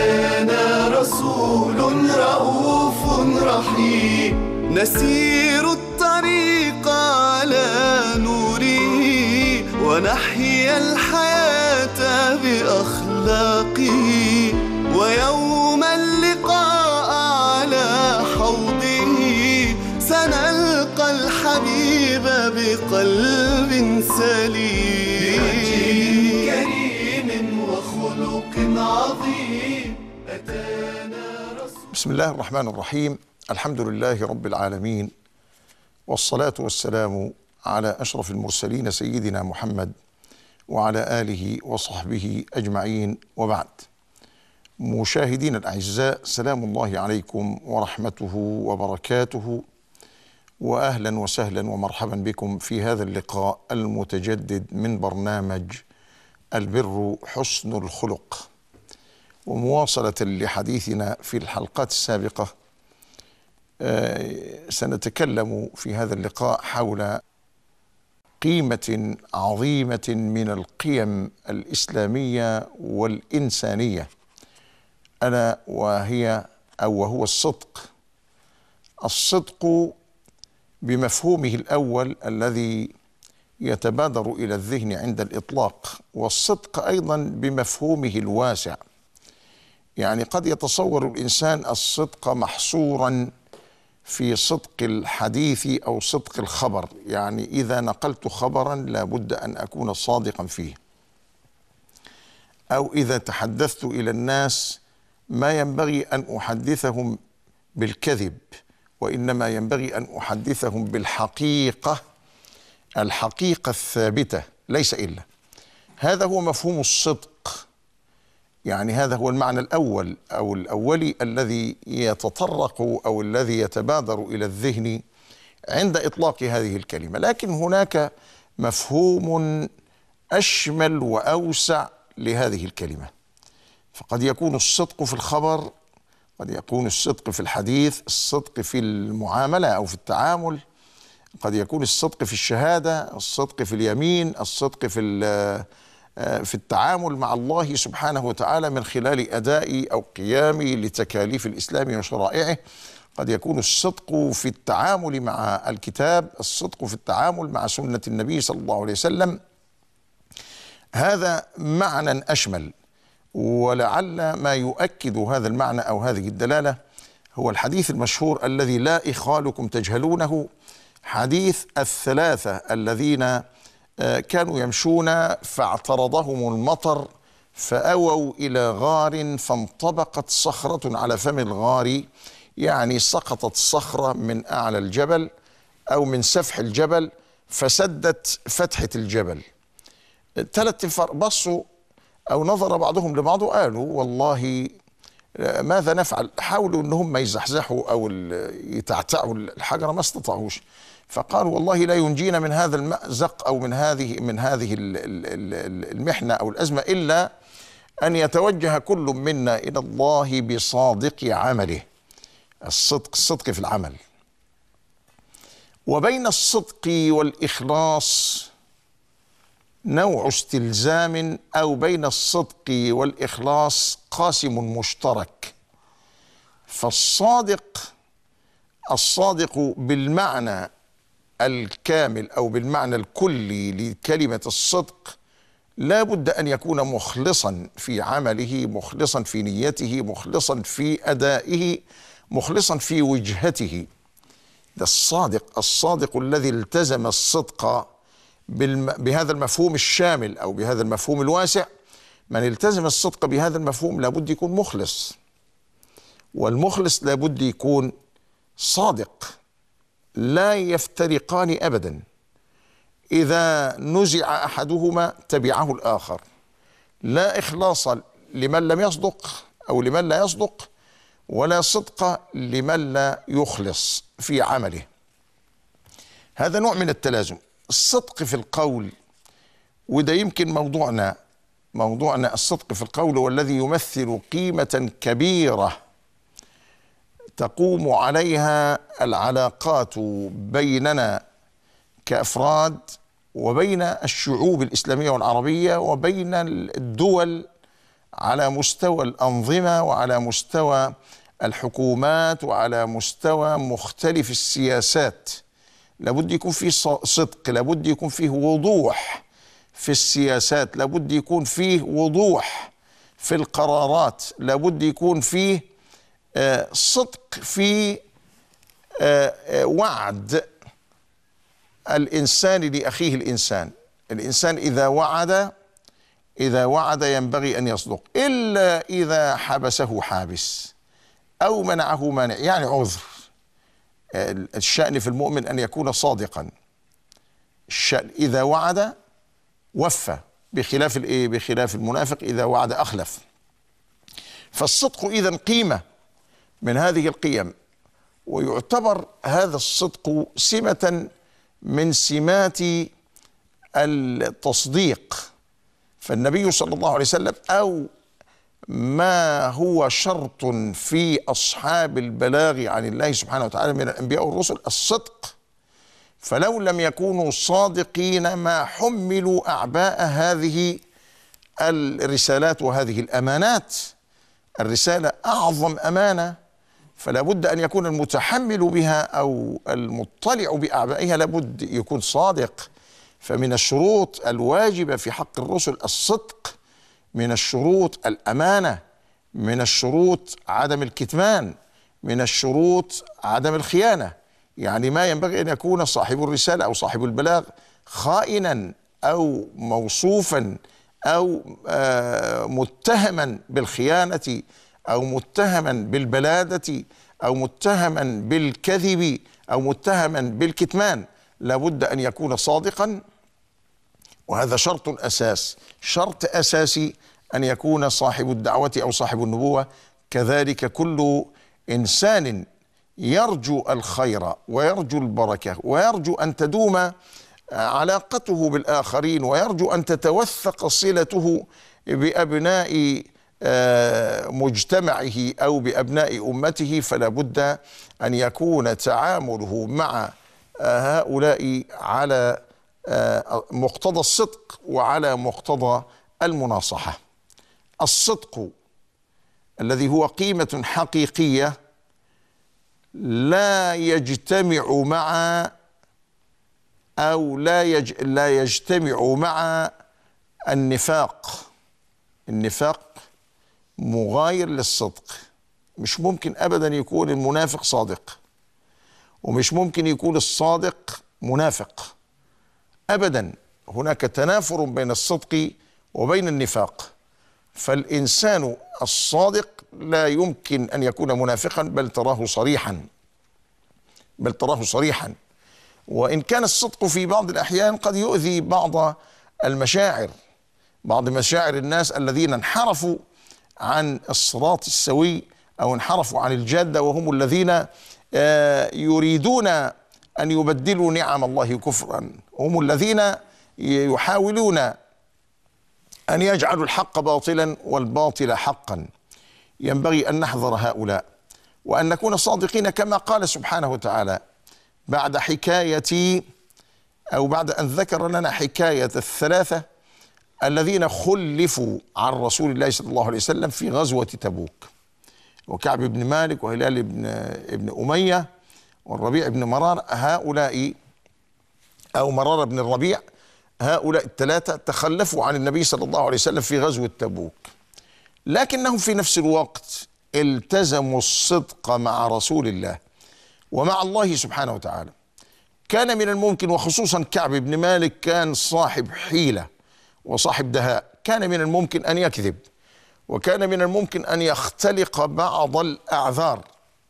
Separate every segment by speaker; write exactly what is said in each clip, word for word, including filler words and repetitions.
Speaker 1: أتانا رسول رؤوف رحيم نسير الطريق على نوره ونحيا الحياة بأخلاقه ويوم اللقاء على حوضه سنلقى الحبيب بقلب سليم بوجه كريم وخلق عظيم أتانا رسول.
Speaker 2: بسم الله الرحمن الرحيم. الحمد لله رب العالمين، والصلاة والسلام على أشرف المرسلين سيدنا محمد وعلى آله وصحبه أجمعين، وبعد. مشاهدينا الأعزاء، سلام الله عليكم ورحمته وبركاته، وأهلا وسهلا ومرحبا بكم في هذا اللقاء المتجدد من برنامج البر حسن الخلق. ومواصلة لحديثنا في الحلقات السابقة، سنتكلم في هذا اللقاء حول قيمة عظيمة من القيم الإسلامية والإنسانية، ألا وهي أو وهو الصدق. الصدق بمفهومه الأول الذي يتبادر إلى الذهن عند الإطلاق، والصدق أيضا بمفهومه الواسع. يعني قد يتصور الإنسان الصدق محصورا في صدق الحديث أو صدق الخبر، يعني إذا نقلت خبرا لابد أن أكون صادقا فيه، أو إذا تحدثت إلى الناس ما ينبغي أن أحدثهم بالكذب، وإنما ينبغي أن أحدثهم بالحقيقة، الحقيقة الثابتة ليس إلا. هذا هو مفهوم الصدق، يعني هذا هو المعنى الأول أو الأولي الذي يتطرق أو الذي يتبادر إلى الذهن عند إطلاق هذه الكلمة. لكن هناك مفهوم أشمل وأوسع لهذه الكلمة، فقد يكون الصدق في الخبر، قد يكون الصدق في الحديث، الصدق في المعاملة أو في التعامل، قد يكون الصدق في الشهادة، الصدق في اليمين، الصدق في في التعامل مع الله سبحانه وتعالى من خلال أداء أو قيامي لتكاليف الإسلام وشرائعه. قد يكون الصدق في التعامل مع الكتاب، الصدق في التعامل مع سنة النبي صلى الله عليه وسلم. هذا معنى أشمل، ولعل ما يؤكد هذا المعنى أو هذه الدلالة هو الحديث المشهور الذي لا إخالكم تجهلونه، حديث الثلاثة الذين كانوا يمشون فاعترضهم المطر فأووا إلى غار فانطبقت صخرة على فم الغار، يعني سقطت صخرة من أعلى الجبل أو من سفح الجبل فسدت فتحة الجبل. ثلاث انفار بصوا أو نظر بعضهم لبعض وقالوا والله ماذا نفعل؟ حاولوا أنهم يزحزحوا أو يتعتعوا الحجرة ما استطاعوش، فقالوا والله لا ينجينا من هذا المأزق أو من هذه من هذه المحنة أو الأزمة إلا أن يتوجه كل منا إلى الله بصادق عمله. الصدق، الصدق في العمل. وبين الصدق والإخلاص نوع استلزام، أو بين الصدق والإخلاص قاسم مشترك. فالصادق الصادق بالمعنى الكامل أو بالمعنى الكلي لكلمة الصدق لا بد أن يكون مخلصا في عمله، مخلصا في نيته، مخلصا في أدائه، مخلصا في وجهته. ده الصادق، الصادق الذي التزم الصدق بهذا المفهوم الشامل أو بهذا المفهوم الواسع. من التزم الصدق بهذا المفهوم لابد يكون مخلص، والمخلص لابد يكون صادق، لا يفترقان أبدا. إذا نزع أحدهما تبعه الآخر. لا إخلاص لمن لم يصدق أو لمن لا يصدق، ولا صدق لمن لا يخلص في عمله. هذا نوع من التلازم. الصدق في القول، وده يمكن موضوعنا موضوعنا الصدق في القول، والذي يمثل قيمة كبيرة تقوم عليها العلاقات بيننا كأفراد وبين الشعوب الإسلامية والعربية وبين الدول على مستوى الأنظمة وعلى مستوى الحكومات وعلى مستوى مختلف السياسات. لابد يكون فيه صدق، لابد يكون فيه وضوح في السياسات، لابد يكون فيه وضوح في القرارات، لابد يكون فيه آه صدق في آه آه وعد الإنسان لأخيه الإنسان. الإنسان إذا وعد إذا وعد ينبغي أن يصدق، إلا إذا حبسه حابس أو منعه مانع، يعني عذر. الشأن في المؤمن أن يكون صادقا. الشأن إذا وعد وفى، بخلاف الإيه؟ بخلاف المنافق إذا وعد أخلف. فالصدق إذن قيمة من هذه القيم، ويعتبر هذا الصدق سمة من سمات التصديق. فالنبي صلى الله عليه وسلم أو ما هو شرط في أصحاب البلاغ عن الله سبحانه وتعالى من الأنبياء والرسل الصدق، فلو لم يكونوا صادقين ما حملوا أعباء هذه الرسالات وهذه الأمانات. الرسالة أعظم أمانة، فلا بد أن يكون المتحمل بها أو المطلع بأعبائها لابد يكون صادق. فمن الشروط الواجبة في حق الرسل الصدق، من الشروط الأمانة، من الشروط عدم الكتمان، من الشروط عدم الخيانة. يعني ما ينبغي أن يكون صاحب الرسالة أو صاحب البلاغ خائنا أو موصوفا أو آه متهما بالخيانة أو متهما بالبلادة أو متهما بالكذب أو متهما بالكتمان. لابد أن يكون صادقا، وهذا شرط أساس شرط أساسي أن يكون صاحب الدعوة أو صاحب النبوة. كذلك كل إنسان يرجو الخير ويرجو البركة ويرجو أن تدوم علاقته بالآخرين ويرجو أن تتوثق صلته بأبناء مجتمعه أو بأبناء أمته، فلا بد أن يكون تعامله مع هؤلاء على مقتضى الصدق وعلى مقتضى المناصحة. الصدق الذي هو قيمة حقيقية لا يجتمع مع أو لا يج لا يجتمع مع النفاق. النفاق مغاير للصدق. مش ممكن أبدا يكون المنافق صادق، ومش ممكن يكون الصادق منافق أبدا. هناك تنافر بين الصدق وبين النفاق. فالإنسان الصادق لا يمكن أن يكون منافقا، بل تراه صريحا بل تراه صريحا وإن كان الصدق في بعض الأحيان قد يؤذي بعض المشاعر بعض مشاعر الناس الذين انحرفوا عن الصراط السوي أو انحرفوا عن الجادة، وهم الذين يريدون أن يبدلوا نعم الله كفرا، هم الذين يحاولون أن يجعلوا الحق باطلا والباطل حقا. ينبغي أن نحذر هؤلاء وأن نكون صادقين كما قال سبحانه وتعالى بعد حكاية أو بعد أن ذكر لنا حكاية الثلاثة الذين خلفوا عن رسول الله صلى الله عليه وسلم في غزوة تبوك، وكعب بن مالك وهلال بن ابن أمية والربيع بن مرار. هؤلاء أو مرار بن الربيع، هؤلاء الثلاثة تخلفوا عن النبي صلى الله عليه وسلم في غزوة تبوك، لكنهم في نفس الوقت التزموا الصدق مع رسول الله ومع الله سبحانه وتعالى. كان من الممكن، وخصوصا كعب بن مالك كان صاحب حيلة وصاحب دهاء، كان من الممكن أن يكذب، وكان من الممكن أن يختلق بعض الأعذار،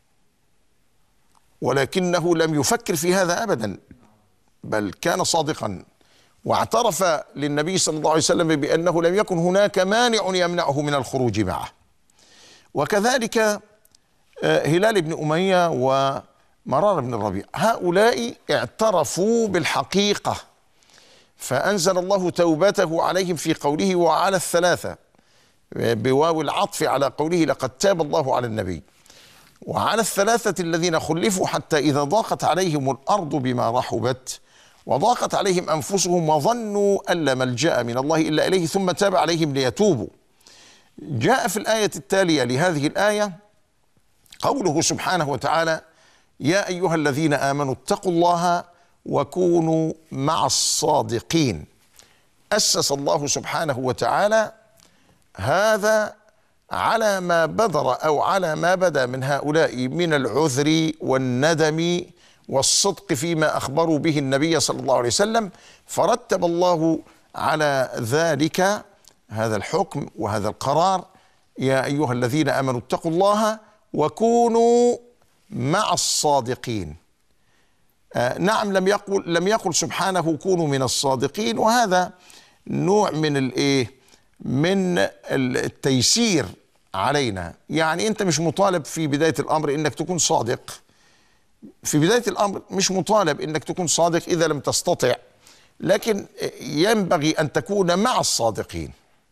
Speaker 2: ولكنه لم يفكر في هذا أبدا، بل كان صادقا واعترف للنبي صلى الله عليه وسلم بأنه لم يكن هناك مانع يمنعه من الخروج معه. وكذلك هلال بن أمية ومرار بن الربيع، هؤلاء اعترفوا بالحقيقة، فأنزل الله توبته عليهم في قوله وعلى الثلاثة بواو العطف على قوله لقد تاب الله على النبي، وعلى الثلاثة الذين خلفوا حتى إذا ضاقت عليهم الأرض بما رحبت وضاقت عليهم أنفسهم وظنوا أن لا ملجأ من الله إلا إليه ثم تاب عليهم ليتوبوا. جاء في الآية التالية لهذه الآية قوله سبحانه وتعالى: يا أيها الذين آمنوا اتقوا الله وكونوا مع الصادقين. أسس الله سبحانه وتعالى هذا على ما بدر أو على ما بدا من هؤلاء من العذر والندم والصدق فيما أخبروا به النبي صلى الله عليه وسلم، فرتب الله على ذلك هذا الحكم وهذا القرار: يا أيها الذين آمنوا اتقوا الله وكونوا مع الصادقين. آه نعم، لم يقل لم يقل سبحانه كونوا من الصادقين، وهذا نوع من الايه من التيسير علينا. يعني انت مش مطالب في بداية الامر انك تكون صادق، في بداية الامر مش مطالب انك تكون صادق اذا لم تستطع، لكن ينبغي ان تكون مع الصادقين.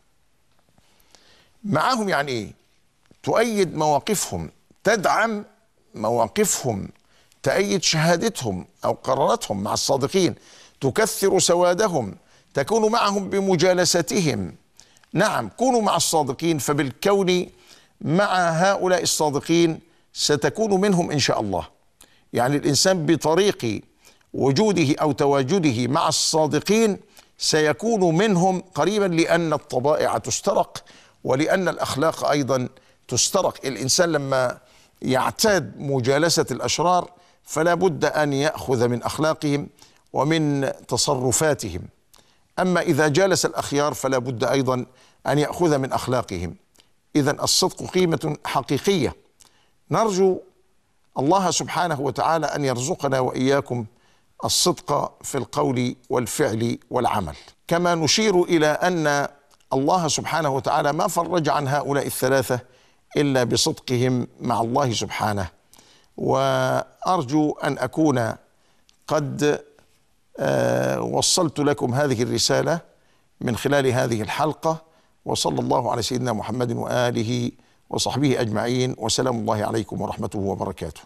Speaker 2: معهم يعني ايه؟ تؤيد مواقفهم، تدعم مواقفهم، تأيد شهادتهم أو قراراتهم مع الصادقين، تكثر سوادهم، تكون معهم بمجالستهم. نعم، كونوا مع الصادقين، فبالكون مع هؤلاء الصادقين ستكون منهم إن شاء الله. يعني الإنسان بطريق وجوده أو تواجده مع الصادقين سيكون منهم قريبا، لأن الطبائع تسترق ولأن الأخلاق أيضا تسترق. الإنسان لما يعتاد مجالسة الأشرار فلا بد أن يأخذ من أخلاقهم ومن تصرفاتهم، أما إذا جالس الأخيار فلا بد أيضا أن يأخذ من أخلاقهم. إذن الصدق قيمة حقيقية. نرجو الله سبحانه وتعالى أن يرزقنا وإياكم الصدق في القول والفعل والعمل. كما نشير إلى أن الله سبحانه وتعالى ما فرج عن هؤلاء الثلاثة إلا بصدقهم مع الله سبحانه. وأرجو أن أكون قد آه وصلت لكم هذه الرسالة من خلال هذه الحلقة، وصلى الله على سيدنا محمد وآله وصحبه أجمعين، وسلام الله عليكم ورحمته وبركاته.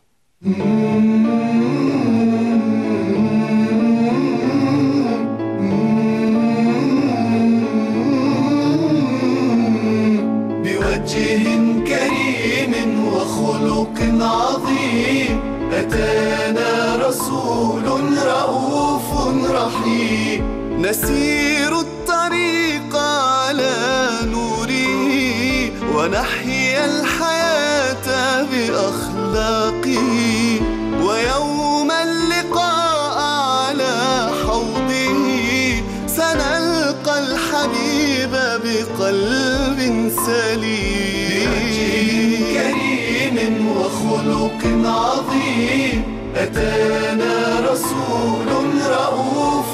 Speaker 1: بوجه كريم وخلق عظيم أتانا رسول رؤوف رحيم، نسير الطريق على نوره ونحيا الحياة بأخلاقه، ويوم اللقاء على حوضه سنلقى الحبيب بقلب سليم. بوجه كريم وخلق عظيم أتانا رسول رؤوف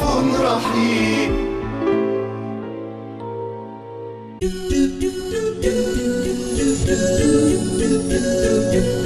Speaker 1: رحيم.